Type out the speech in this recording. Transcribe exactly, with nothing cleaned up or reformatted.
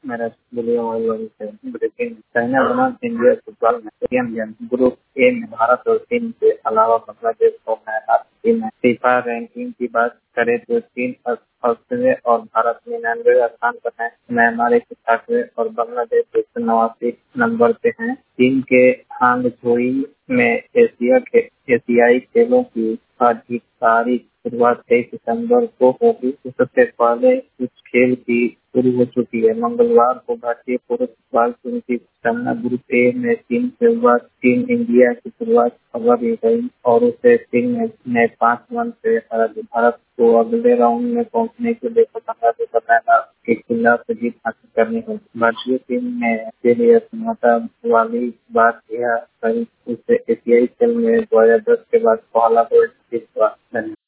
मेरा बोलिए मोबाइल वाली से ब्रेकिंग चाइना बनाम इंडिया फुटबॉल में चैंपियन ग्रुप ए में भारत और चीन के अलावा बांग्लादेश को मैच टीम है। फीफा रैंकिंग की बात करें तो चीन ऑस्ट्रेलिया और भारत निन्यानवे स्थान पर है। म्यांमार एक सौ साठवें और बांग्लादेश एक सौ नवासी नंबर पे है। चीन के हांगझोई में एशिया के एशियाई खेलों की आधिकारिक शुरुआत तेईस सितंबर को होगी। इससे पहले कुछ खेल की शुरू हो चुकी है। मंगलवार को भारतीय पुरुष फुटबॉल टीम की सामना ग्रुप ए में टीम से हुआ। टीम इंडिया की शुरुआत खबर दी गई और उसे टीम ने पांच रन से हरा दिया। भारत को अगले राउंड में पहुंचने के लिए बांग्लादेश के खिलाफ जीत हासिल करनी होगी। भारतीय टीम ने के लिए क्षमता वाली बात यह कही उसे एशियाई खेल में दो हजार दस के बाद पहला गोल्ड जीत हुआ।